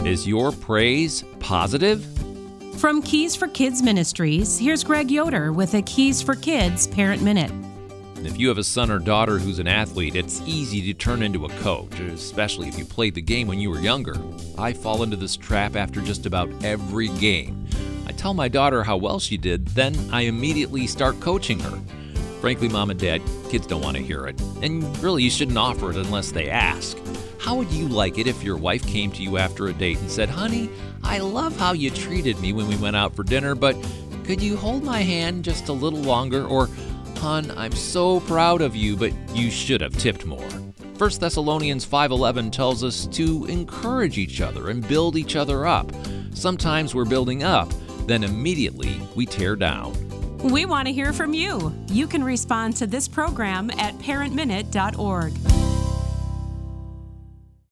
Is your praise positive? From Keys for Kids Ministries, here's Greg Yoder with a Keys for Kids Parent Minute. If you have a son or daughter who's an athlete, it's easy to turn into a coach, especially if you played the game when you were younger. I fall into this trap after just about every game. I tell my daughter how well she did, then I immediately start coaching her. Frankly, Mom and Dad, kids don't want to hear it, and really you shouldn't offer it unless they ask. How would you like it if your wife came to you after a date and said, "Honey, I love how you treated me when we went out for dinner, but could you hold my hand just a little longer?" Or, "Hon, I'm so proud of you, but you should have tipped more." 1 Thessalonians 5:11 tells us to encourage each other and build each other up. Sometimes we're building up, then immediately we tear down. We want to hear from you. You can respond to this program at parentminute.org.